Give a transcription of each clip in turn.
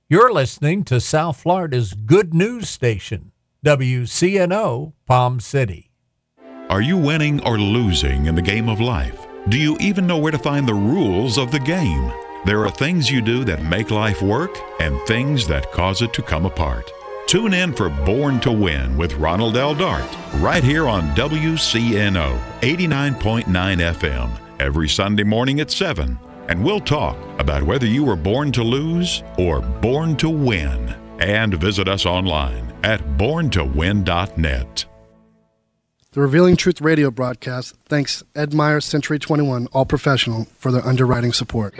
You're listening to South Florida's good news station, WCNO Palm City. Are you winning or losing in the game of life? Do you even know where to find the rules of the game? There are things you do that make life work and things that cause it to come apart. Tune in for Born to Win with Ronald L. Dart right here on WCNO 89.9 FM every Sunday morning at 7. And we'll talk about whether you were born to lose or born to win. And visit us online at borntowin.net. The Revealing Truth radio broadcast thanks Ed Meyer, Century 21, All Professional, for their underwriting support.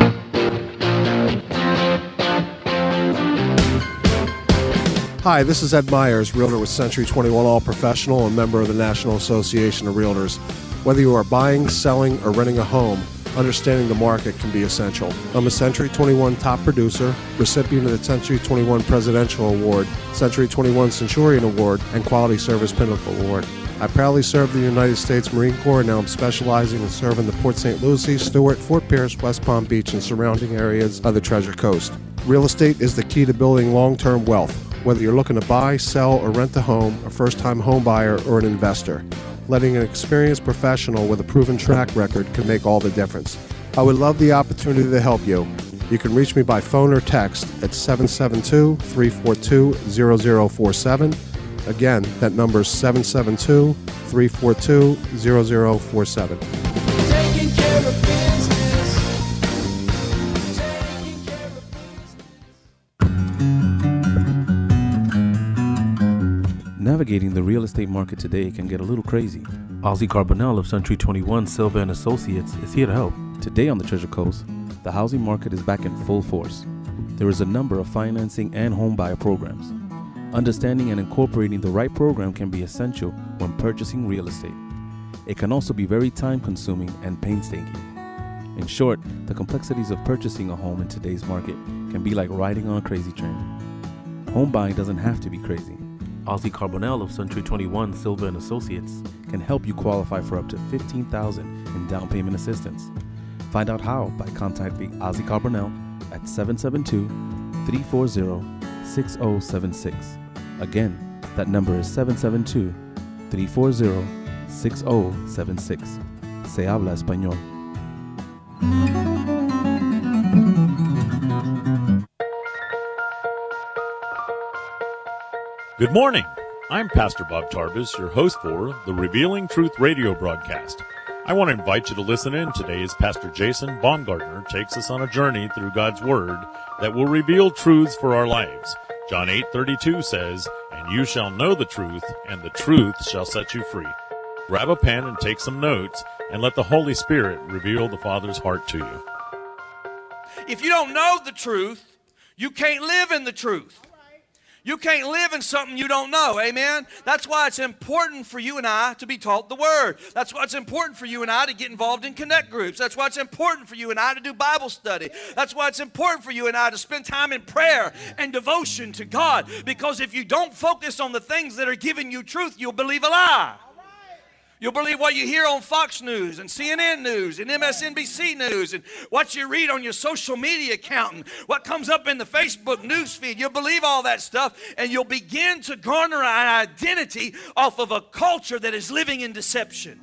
Hi, this is Ed Myers, realtor with Century 21 All Professional and member of the National Association of Realtors. Whether you are buying, selling, or renting a home, understanding the market can be essential. I'm a Century 21 top producer, recipient of the Century 21 Presidential Award, Century 21 Centurion Award, and Quality Service Pinnacle Award. I proudly served the United States Marine Corps, and now I'm specializing in serving the Port St. Lucie, Stewart, Fort Pierce, West Palm Beach, and surrounding areas of the Treasure Coast. Real estate is the key to building long-term wealth, whether you're looking to buy, sell, or rent a home, a first-time home buyer, or an investor. Letting an experienced professional with a proven track record can make all the difference. I would love the opportunity to help you. You can reach me by phone or text at 772-342-0047. Again, that number is 772-342-0047. Taking care of business. Navigating the real estate market today can get a little crazy. Ozzy Carbonell of Century 21 Silva & Associates is here to help. Today on the Treasure Coast, the housing market is back in full force. There is a number of financing and home buyer programs. Understanding and incorporating the right program can be essential when purchasing real estate. It can also be very time-consuming and painstaking. In short, the complexities of purchasing a home in today's market can be like riding on a crazy train. Home buying doesn't have to be crazy. Ozzy Carbonell of Century 21 Silva & Associates can help you qualify for up to $15,000 in down payment assistance. Find out how by contacting Ozzy Carbonell at 772-340-6076. Again, that number is 772-340-6076. Se habla español. Good morning. I'm Pastor Bob Tarbus, your host for the Revealing Truth radio broadcast. I want to invite you to listen in today as Pastor Jason Baumgartner takes us on a journey through God's Word that will reveal truths for our lives. John 8:32 says, "And you shall know the truth, and the truth shall set you free." Grab a pen and take some notes, and let the Holy Spirit reveal the Father's heart to you. If you don't know the truth, you can't live in the truth. You can't live in something you don't know, amen? That's why it's important for you and I to be taught the Word. That's why it's important for you and I to get involved in connect groups. That's why it's important for you and I to do Bible study. That's why it's important for you and I to spend time in prayer and devotion to God. Because if you don't focus on the things that are giving you truth, you'll believe a lie. You'll believe what you hear on Fox News and CNN News and MSNBC News and what you read on your social media account and what comes up in the Facebook news feed. You'll believe all that stuff, and you'll begin to garner an identity off of a culture that is living in deception.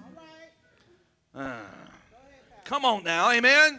Come on now, amen?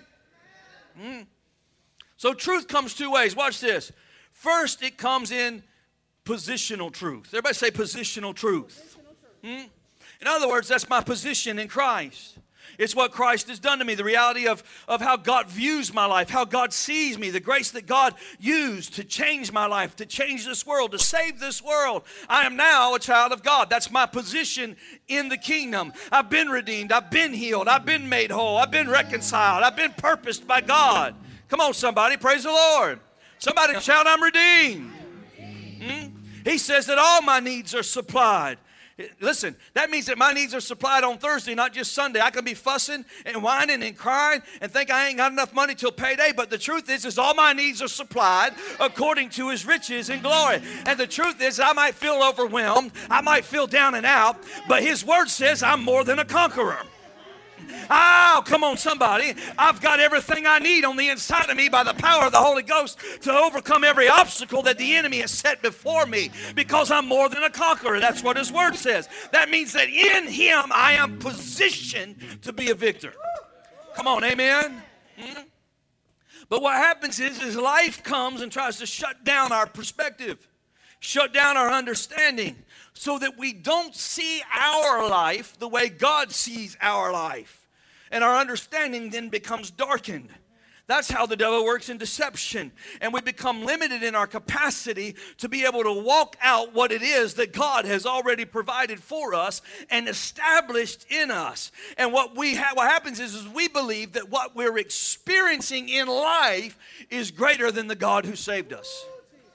So truth comes two ways. Watch this. First, it comes in positional truth. Everybody say positional truth. In other words, that's my position in Christ. It's what Christ has done to me, the reality of how God views my life, how God sees me, the grace that God used to change my life, to change this world, to save this world. I am now a child of God. That's my position in the kingdom. I've been redeemed. I've been healed. I've been made whole. I've been reconciled. I've been purposed by God. Come on, somebody. Praise the Lord. Somebody shout, I'm redeemed. He says that all my needs are supplied. Listen, that means that my needs are supplied on Thursday, not just Sunday. I can be fussing and whining and crying and think I ain't got enough money till payday, but the truth is all my needs are supplied according to His riches and glory. And the truth is I might feel overwhelmed, I might feel down and out, but His Word says I'm more than a conqueror. Oh, come on, somebody. I've got everything I need on the inside of me by the power of the Holy Ghost to overcome every obstacle that the enemy has set before me, because I'm more than a conqueror. That's what his word says. That means that in him I am positioned to be a victor. Come on, amen? But what happens is life comes and tries to shut down our perspective, shut down our understanding, so that we don't see our life the way God sees our life. And our understanding then becomes darkened. That's how the devil works in deception. And we become limited in our capacity to be able to walk out what it is that God has already provided for us and established in us. And what happens is we believe that what we're experiencing in life is greater than the God who saved us.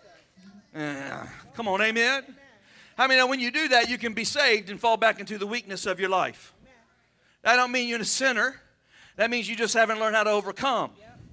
Come on, amen? I mean, when you do that, you can be saved and fall back into the weakness of your life. That don't mean you're a sinner. That means you just haven't learned how to overcome.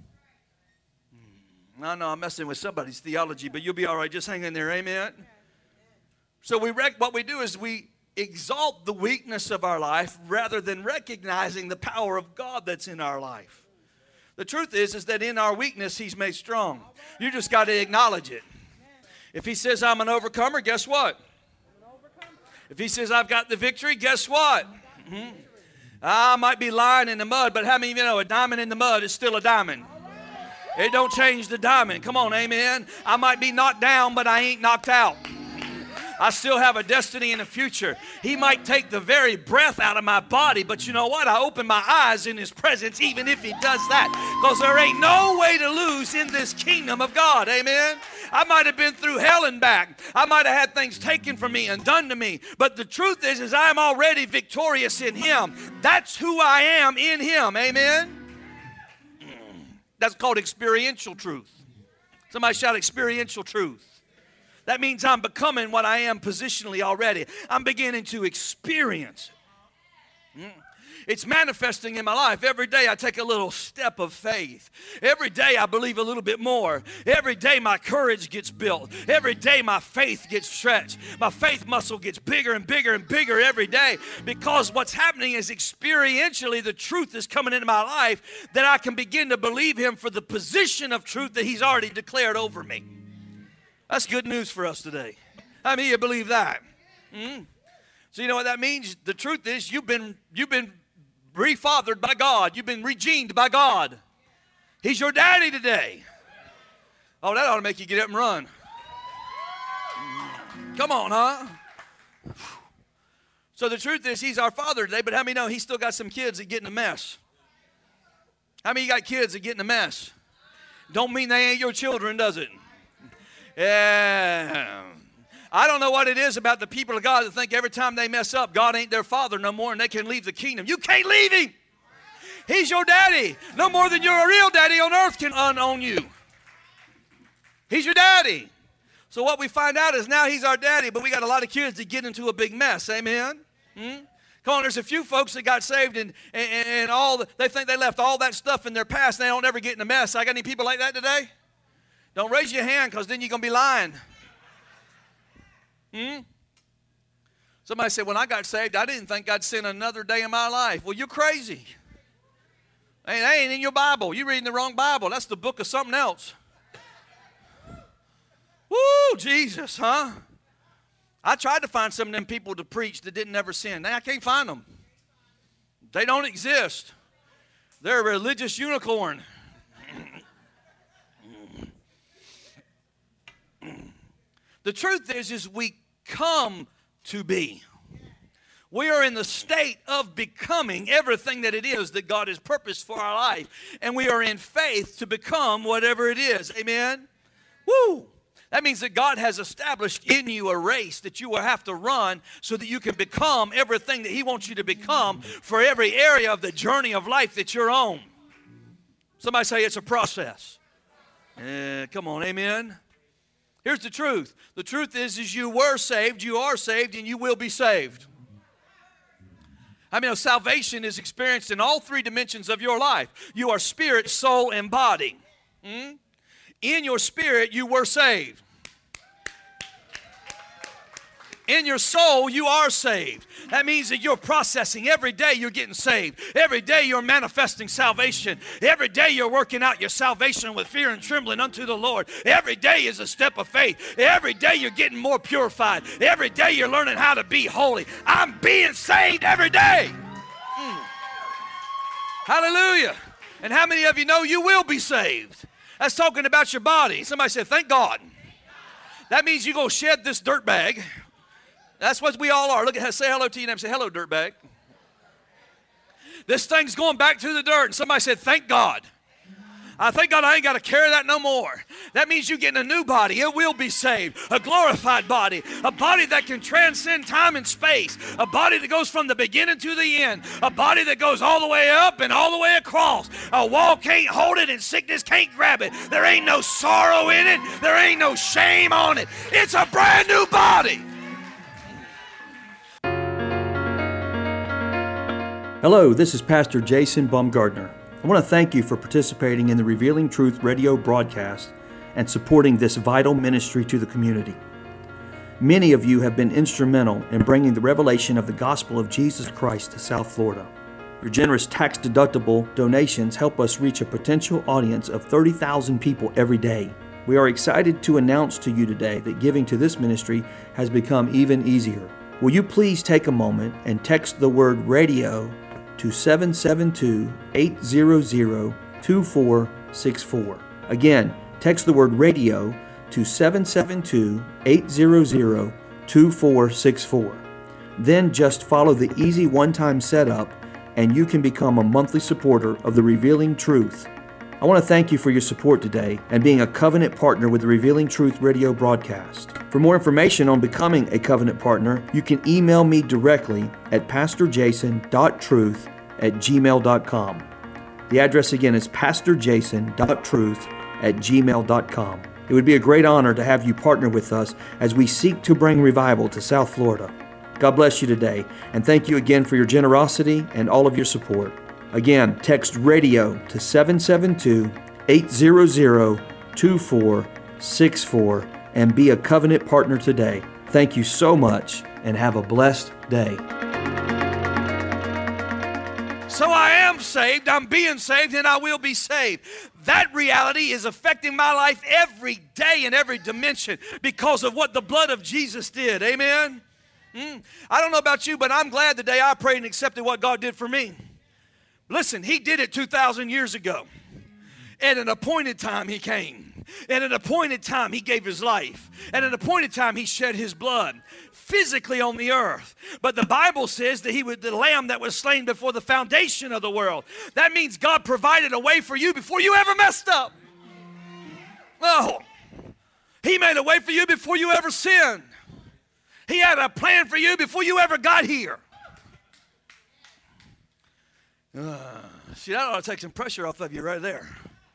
I know I'm messing with somebody's theology, but you'll be all right. Just hang in there, amen? So what we do is we exalt the weakness of our life rather than recognizing the power of God that's in our life. The truth is that in our weakness, he's made strong. You just got to acknowledge it. If he says I'm an overcomer, guess what? If he says I've got the victory, guess what? I might be lying in the mud, but how many of you know a diamond in the mud is still a diamond? It don't change the diamond. Come on, amen. I might be knocked down, but I ain't knocked out. I still have a destiny in the future. He might take the very breath out of my body, but you know what? I open my eyes in his presence even if he does that, because there ain't no way to lose in this kingdom of God. Amen. I might have been through hell and back. I might have had things taken from me and done to me, but the truth is I'm already victorious in him. That's who I am in him. Amen. That's called experiential truth. Somebody shout experiential truth. That means I'm becoming what I am positionally already. I'm beginning to experience it. It's manifesting in my life. Every day I take a little step of faith. Every day I believe a little bit more. Every day my courage gets built. Every day my faith gets stretched. My faith muscle gets bigger and bigger and bigger every day, because what's happening is experientially the truth is coming into my life that I can begin to believe him for the position of truth that he's already declared over me. That's good news for us today. How many of you believe that? So you know what that means? The truth is you've been refathered by God. You've been regened by God. He's your daddy today. Oh, that ought to make you get up and run. Come on, huh? So the truth is he's our father today, but how many know he's still got some kids that get in a mess? How many of you got kids that get in a mess? Don't mean they ain't your children, does it? Yeah. I don't know what it is about the people of God that think every time they mess up, God ain't their father no more and they can leave the kingdom. You can't leave him. He's your daddy. No more than your real daddy on earth can own you. He's your daddy. So what we find out is now he's our daddy, but we got a lot of kids that get into a big mess. Amen? Come on, there's a few folks that got saved and they think they left all that stuff in their past and they don't ever get in a mess. I got any people like that today? Don't raise your hand, because then you're going to be lying. Somebody said, when I got saved, I didn't think I'd sin another day in my life. Well, you're crazy. That ain't in your Bible. You're reading the wrong Bible. That's the book of something else. Woo, Jesus, huh? I tried to find some of them people to preach that didn't ever sin. Now I can't find them. They don't exist. They're a religious unicorn. The truth is we come to be. We are in the state of becoming everything that it is that God has purposed for our life. And we are in faith to become whatever it is. Amen? Woo! That means that God has established in you a race that you will have to run so that you can become everything that he wants you to become for every area of the journey of life that you're on. Somebody say it's a process. Come on, amen? Here's the truth. The truth is you were saved, you are saved, and you will be saved. I mean, salvation is experienced in all three dimensions of your life. You are spirit, soul, and body. In your spirit, you were saved. In your soul, you are saved. That means that you're processing. Every day you're getting saved. Every day you're manifesting salvation. Every day you're working out your salvation with fear and trembling unto the Lord. Every day is a step of faith. Every day you're getting more purified. Every day you're learning how to be holy. I'm being saved every day. Hallelujah. And how many of you know you will be saved? That's talking about your body. Somebody said, thank God. That means you're going to shed this dirt bag. That's what we all are. Look at, say hello to your neighbor. Say, hello, dirtbag. This thing's going back to the dirt. And somebody said, thank God. I thank God I ain't got to carry that no more. That means you're getting a new body. It will be saved. A glorified body. A body that can transcend time and space. A body that goes from the beginning to the end. A body that goes all the way up and all the way across. A wall can't hold it and sickness can't grab it. There ain't no sorrow in it. There ain't no shame on it. It's a brand new body. Hello, this is Pastor Jason Baumgartner. I want to thank you for participating in the Revealing Truth radio broadcast and supporting this vital ministry to the community. Many of you have been instrumental in bringing the revelation of the gospel of Jesus Christ to South Florida. Your generous tax-deductible donations help us reach a potential audience of 30,000 people every day. We are excited to announce to you today that giving to this ministry has become even easier. Will you please take a moment and text the word radio to 772-800-2464. Again, text the word radio to 772-800-2464. Then just follow the easy one-time setup and you can become a monthly supporter of the Revealing Truth. I want to thank you for your support today and being a covenant partner with the Revealing Truth radio broadcast. For more information on becoming a covenant partner, you can email me directly at pastorjason.truth@gmail.com. The address again is pastorjason.truth@gmail.com. It would be a great honor to have you partner with us as we seek to bring revival to South Florida. God bless you today, and thank you again for your generosity and all of your support. Again, text radio to 772-800-2464 and be a covenant partner today. Thank you so much and have a blessed day. So I am saved, I'm being saved, and I will be saved. That reality is affecting my life every day in every dimension because of what the blood of Jesus did. Amen? I don't know about you, but I'm glad the day I prayed and accepted what God did for me. Listen, He did it 2,000 years ago. At an appointed time, He came. At an appointed time, He gave His life. At an appointed time, He shed His blood physically on the earth. But the Bible says that He was the lamb that was slain before the foundation of the world. That means God provided a way for you before you ever messed up. Oh, He made a way for you before you ever sinned. He had a plan for you before you ever got here. See, that ought to take some pressure off of you right there.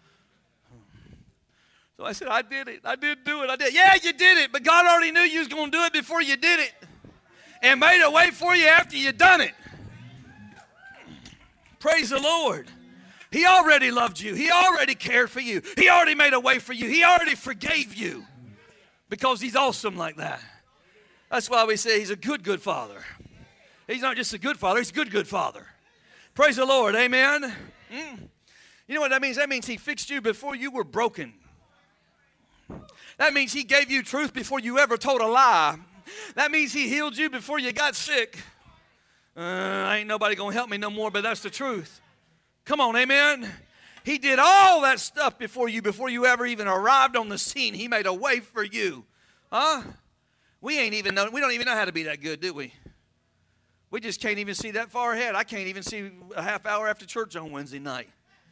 So I said, I did it. I did do it. I did. Yeah, you did it, but God already knew you was going to do it before you did it and made a way for you after you done it. Praise the Lord. He already loved you. He already cared for you. He already made a way for you. He already forgave you because He's awesome like that. That's why we say He's a good, good Father. He's not just a good Father. He's a good, good Father. Praise the Lord. Amen. You know what that means? That means He fixed you before you were broken. That means He gave you truth before you ever told a lie. That means He healed you before you got sick. Ain't nobody going to help me no more, but that's the truth. Come on, amen. He did all that stuff before you ever even arrived on the scene. He made a way for you. Huh? We don't even know how to be that good, do we? We just can't even see that far ahead. I can't even see a half hour after church on Wednesday night.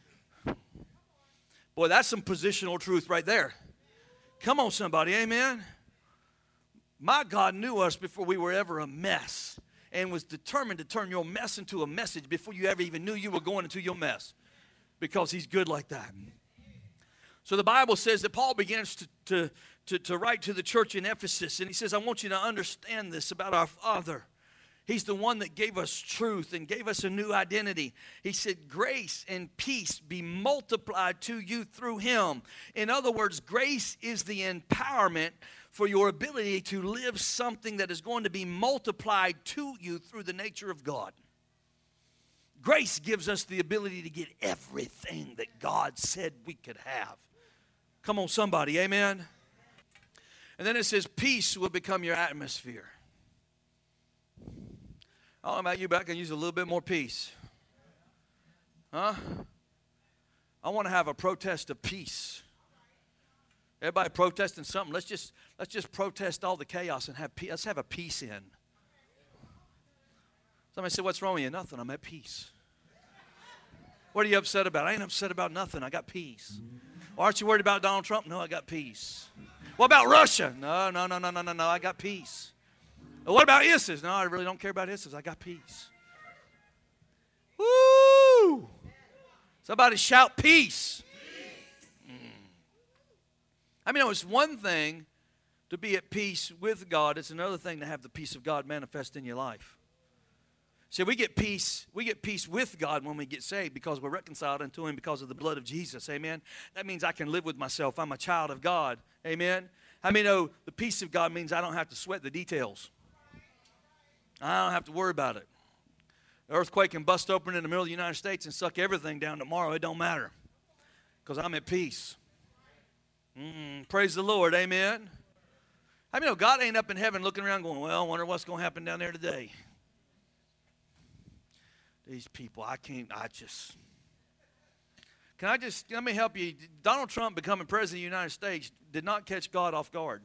Boy, that's some positional truth right there. Come on, somebody, amen? My God knew us before we were ever a mess and was determined to turn your mess into a message before you ever even knew you were going into your mess because He's good like that. So the Bible says that Paul begins to write to the church in Ephesus, and he says, I want you to understand this about our Father. He's the one that gave us truth and gave us a new identity. He said, grace and peace be multiplied to you through him. In other words, grace is the empowerment for your ability to live something that is going to be multiplied to you through the nature of God. Grace gives us the ability to get everything that God said we could have. Come on, somebody, amen? And then it says, peace will become your atmosphere. I don't know about you, but I can use a little bit more peace. Huh? I want to have a protest of peace. Everybody protesting something. Let's just protest all the chaos and have peace. Let's have a peace in. Somebody said, what's wrong with you? Nothing. I'm at peace. What are you upset about? I ain't upset about nothing. I got peace. Well, aren't you worried about Donald Trump? No, I got peace. What about Russia? No. I got peace. What about ISIS? No, I really don't care about ISIS. I got peace. Woo! Somebody shout peace. I mean, it's one thing to be at peace with God. It's another thing to have the peace of God manifest in your life. See, we get peace with God when we get saved because we're reconciled unto him because of the blood of Jesus. Amen. That means I can live with myself. I'm a child of God. Amen. How many know the peace of God means I don't have to sweat the details? I don't have to worry about it. The earthquake can bust open in the middle of the United States and suck everything down tomorrow. It don't matter because I'm at peace. Praise the Lord. Amen. How many know God ain't up in heaven looking around going, well, I wonder what's going to happen down there today. These people, let me help you. Donald Trump becoming president of the United States did not catch God off guard.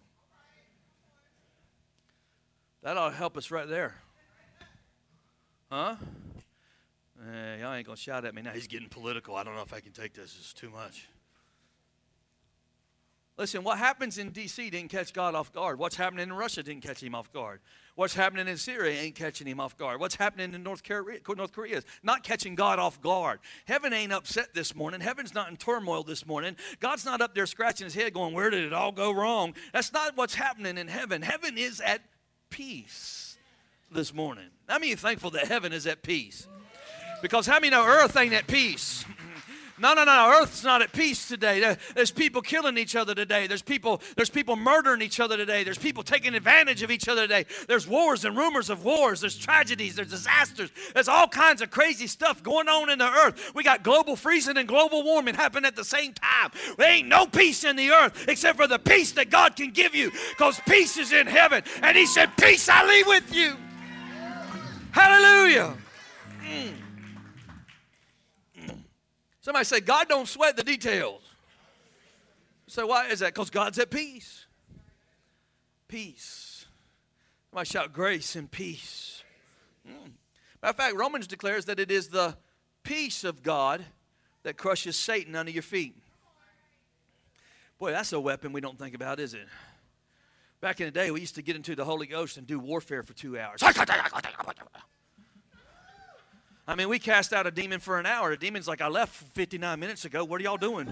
That ought to help us right there. Huh? Y'all ain't going to shout at me now. He's getting political. I don't know if I can take this. It's too much. Listen, what happens in D.C. didn't catch God off guard. What's happening in Russia didn't catch him off guard. What's happening in Syria ain't catching him off guard. What's happening in North Korea is not catching God off guard. Heaven ain't upset this morning. Heaven's not in turmoil this morning. God's not up there scratching his head going, where did it all go wrong? That's not what's happening in heaven. Heaven is at peace this morning. How many are thankful that heaven is at peace? Because how many know earth ain't at peace? No. Earth's not at peace today. There's people killing each other today. There's people murdering each other today. There's people taking advantage of each other today. There's wars and rumors of wars. There's tragedies. There's disasters. There's all kinds of crazy stuff going on in the earth. We got global freezing and global warming happening at the same time. There ain't no peace in the earth except for the peace that God can give you, because peace is in heaven. And he said, peace I leave with you. Hallelujah. Somebody say, God don't sweat the details. You say, why is that? Because God's at peace. Peace. Somebody shout grace and peace. Matter of fact, Romans declares that it is the peace of God that crushes Satan under your feet. Boy, that's a weapon we don't think about, is it? Back in the day, we used to get into the Holy Ghost and do warfare for 2 hours. I mean, we cast out a demon for an hour. The demon's like, I left 59 minutes ago. What are y'all doing?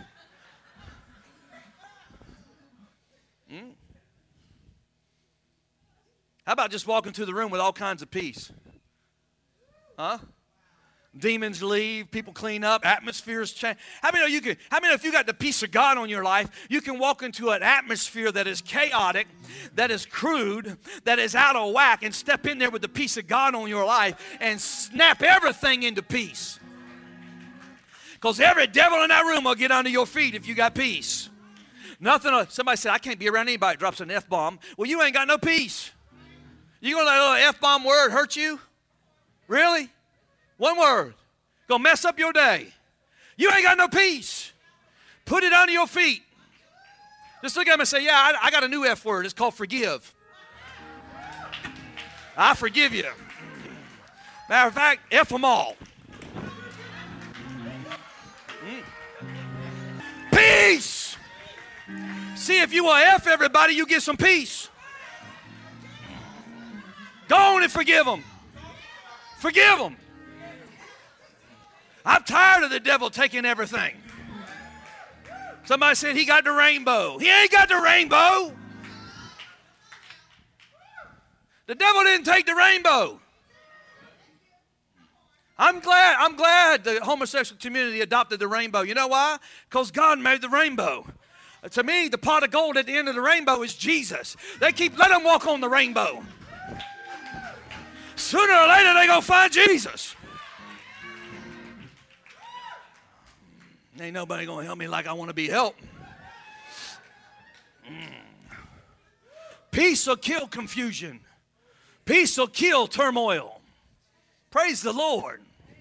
How about just walking through the room with all kinds of peace? Huh? Demons leave, people clean up, atmospheres change. How many know if you got the peace of God on your life, you can walk into an atmosphere that is chaotic, that is crude, that is out of whack, and step in there with the peace of God on your life and snap everything into peace. Because every devil in that room will get under your feet if you got peace. Somebody said, I can't be around anybody that drops an F-bomb. Well, you ain't got no peace. You gonna let a little F-bomb word hurt you? Really? One word. Gonna mess up your day. You ain't got no peace. Put it under your feet. Just look at him and say, yeah, I got a new F word. It's called forgive. I forgive you. Matter of fact, F them all. Peace. See, if you will F everybody, you get some peace. Go on and forgive them. Forgive them. I'm tired of the devil taking everything. Somebody said he got the rainbow. He ain't got the rainbow. The devil didn't take the rainbow. I'm glad the homosexual community adopted the rainbow. You know why? Because God made the rainbow. To me, the pot of gold at the end of the rainbow is Jesus. Let them walk on the rainbow. Sooner or later, they're going to find Jesus. Ain't nobody going to help me like I want to be helped. Peace will kill confusion. Peace will kill turmoil. Praise the Lord.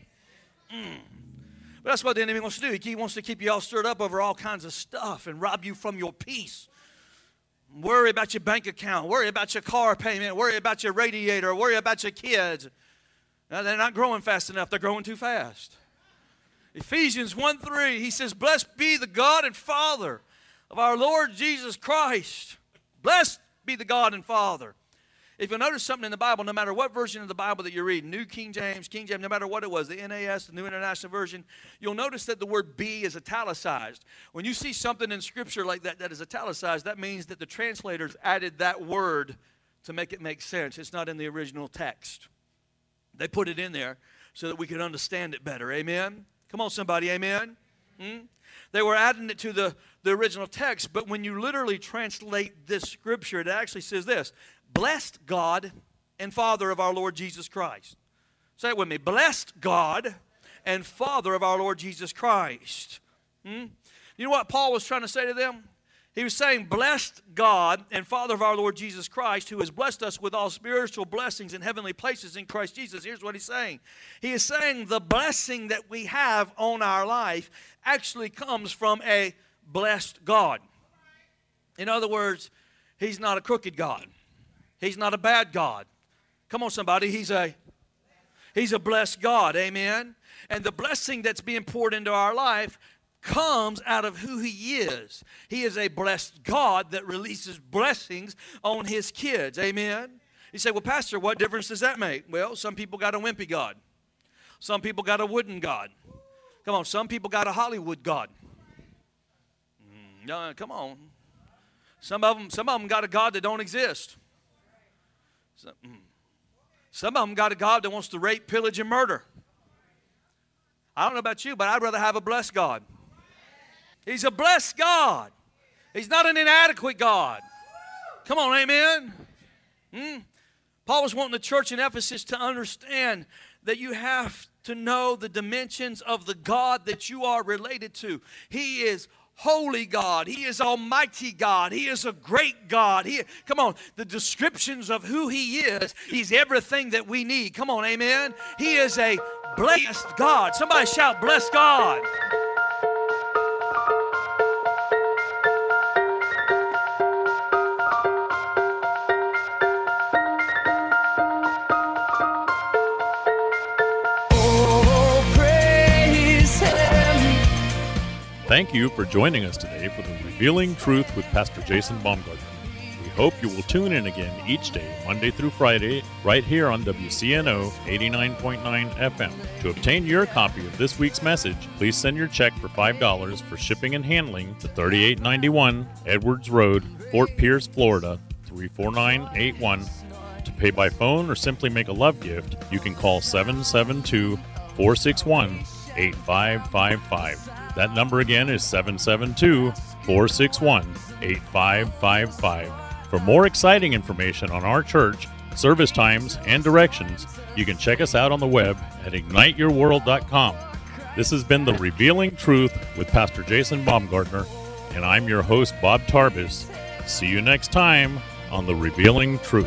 But that's what the enemy wants to do. He wants to keep you all stirred up over all kinds of stuff and rob you from your peace. Worry about your bank account. Worry about your car payment. Worry about your radiator. Worry about your kids. Now, they're not growing fast enough. They're growing too fast. Ephesians 1:3, he says, blessed be the God and Father of our Lord Jesus Christ. Blessed be the God and Father. If you'll notice something in the Bible, no matter what version of the Bible that you read, New King James, no matter what it was, the NAS, the New International Version, you'll notice that the word be is italicized. When you see something in Scripture like that that is italicized, that means that the translators added that word to make it make sense. It's not in the original text. They put it in there so that we could understand it better. Amen? Come on, somebody. Amen? They were adding it to the original text, but when you literally translate this Scripture, it actually says this: blessed God and Father of our Lord Jesus Christ. Say it with me. Blessed God and Father of our Lord Jesus Christ. You know what Paul was trying to say to them? He was saying, blessed God and Father of our Lord Jesus Christ, who has blessed us with all spiritual blessings in heavenly places in Christ Jesus. Here's what he's saying. He is saying the blessing that we have on our life actually comes from a blessed God. In other words, he's not a crooked God. He's not a bad God. Come on, somebody. He's a blessed God. Amen? And the blessing that's being poured into our life comes out of who he is. He is a blessed God that releases blessings on his kids. Amen? You say, well, Pastor, what difference does that make? Well, some people got a wimpy God. Some people got a wooden God. Come on, some people got a Hollywood God. No, come on. Some of them got a God that don't exist. Some of them got a God that wants to rape, pillage, and murder. I don't know about you, but I'd rather have a blessed God. He's a blessed God. He's not an inadequate God. Come on, amen? Paul was wanting the church in Ephesus to understand that you have to know the dimensions of the God that you are related to. He is holy God. He is almighty God. He is a great God. Come on, the descriptions of who he is, he's everything that we need. Come on, amen? He is a blessed God. Somebody shout, blessed God. Thank you for joining us today for the Revealing Truth with Pastor Jason Baumgartner. We hope you will tune in again each day, Monday through Friday, right here on WCNO 89.9 FM. To obtain your copy of this week's message, please send your check for $5 for shipping and handling to 3891 Edwards Road, Fort Pierce, Florida, 34981. To pay by phone or simply make a love gift, you can call 772-461-8555. That number again is 772-461-8555. For more exciting information on our church, service times, and directions, you can check us out on the web at igniteyourworld.com. This has been The Revealing Truth with Pastor Jason Baumgartner, and I'm your host, Bob Tarbis. See you next time on The Revealing Truth.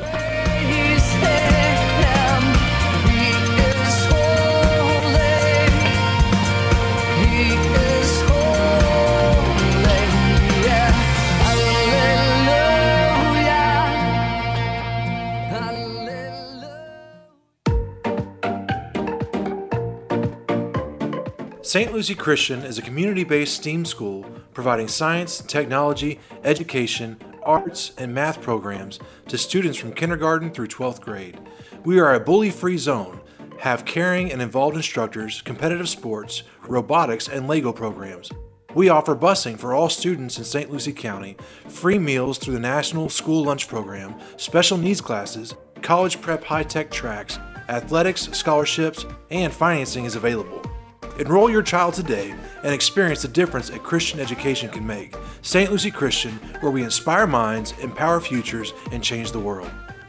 St. Lucie Christian is a community-based STEAM school providing science, technology, education, arts, and math programs to students from kindergarten through 12th grade. We are a bully-free zone, have caring and involved instructors, competitive sports, robotics, and Lego programs. We offer busing for all students in St. Lucie County, free meals through the National School Lunch Program, special needs classes, college prep high-tech tracks, Athletics, scholarships, and financing is available. Enroll your child today and experience the difference a Christian education can make. St. Lucie Christian, where we inspire minds, empower futures, and change the world.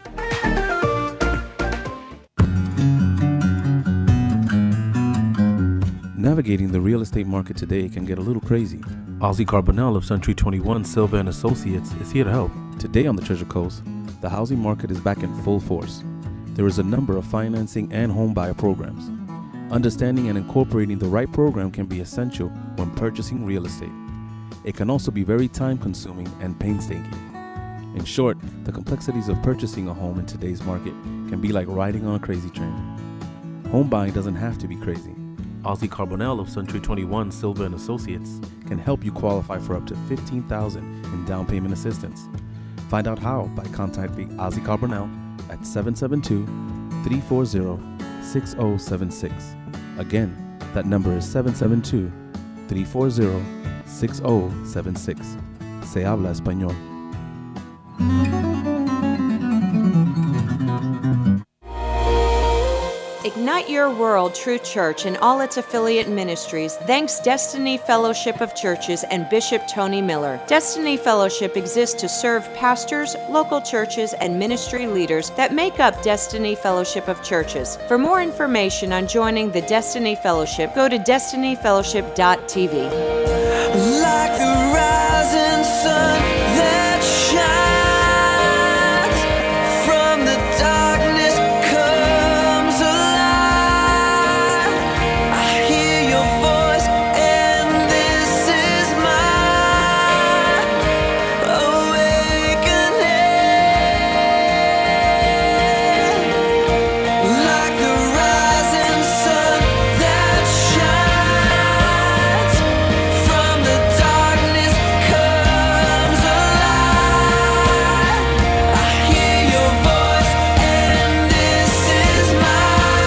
Navigating the real estate market today can get a little crazy. Ozzy Carbonell of Century 21 Silva & Associates is here to help. Today on the Treasure Coast, the housing market is back in full force. There is a number of financing and home buyer programs. Understanding and incorporating the right program can be essential when purchasing real estate. It can also be very time-consuming and painstaking. In short, the complexities of purchasing a home in today's market can be like riding on a crazy train. Home buying doesn't have to be crazy. Ozzy Carbonell of Century 21 Silva & Associates can help you qualify for up to $15,000 in down payment assistance. Find out how by contacting Ozzy Carbonell at 772-340-6076. Again, that number is 772-340-6076. Se habla español. Ignite Your World True Church and all its affiliate ministries thanks Destiny Fellowship of Churches and Bishop Tony Miller. Destiny Fellowship exists to serve pastors, local churches, and ministry leaders that make up Destiny Fellowship of Churches. For more information on joining the Destiny Fellowship, go to destinyfellowship.tv. Like the rising sun that shines from the darkness comes alive. I hear your voice and this is my awakening. Like the rising sun that shines from the darkness comes alive. I hear your voice and this is my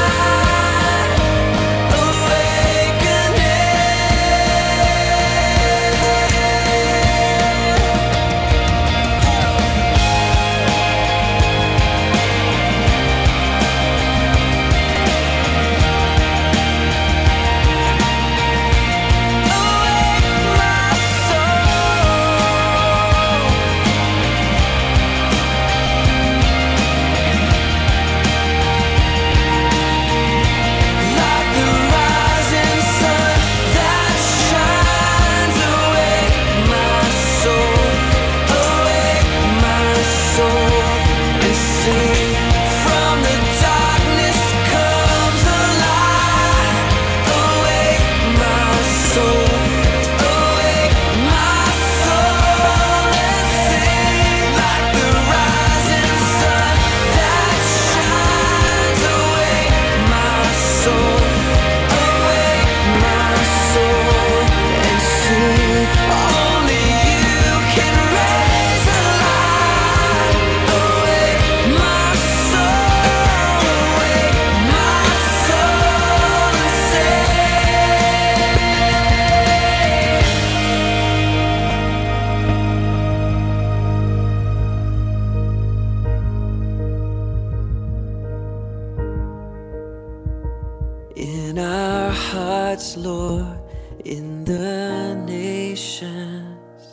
in our hearts, Lord, in the nations,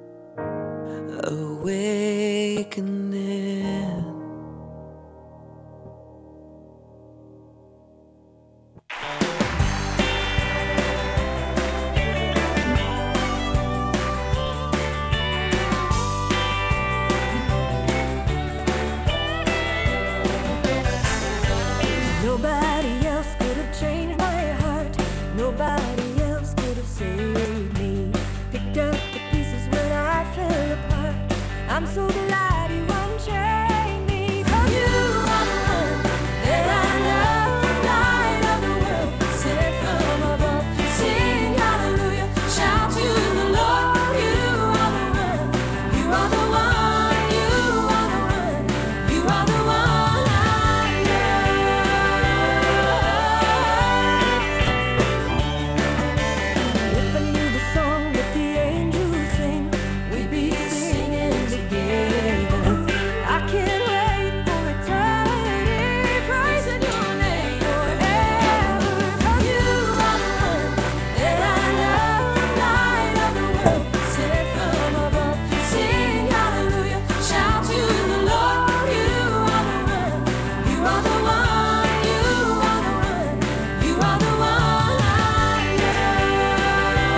awakening. Nobody else could have changed my heart. Nobody else could have saved me. Picked up the pieces when I fell apart. I'm so